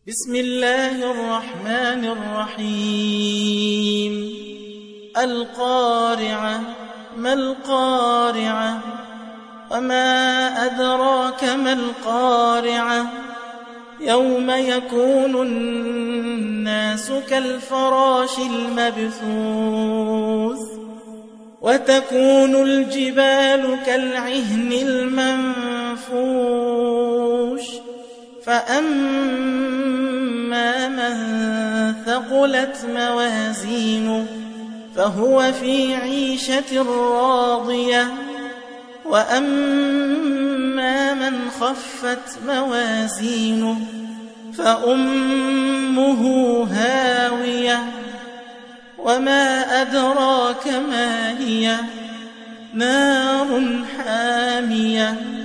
بسم الله الرحمن الرحيم القارعة ما القارعة وما أدراك ما القارعة يوم يكون الناس كالفراش المبثوث وتكون الجبال كالعهن المنفوش فأما من ثقلت موازينه فهو في عيشة راضية وأما من خفت موازينه فأمه هاوية وما أدراك ما هي نار حامية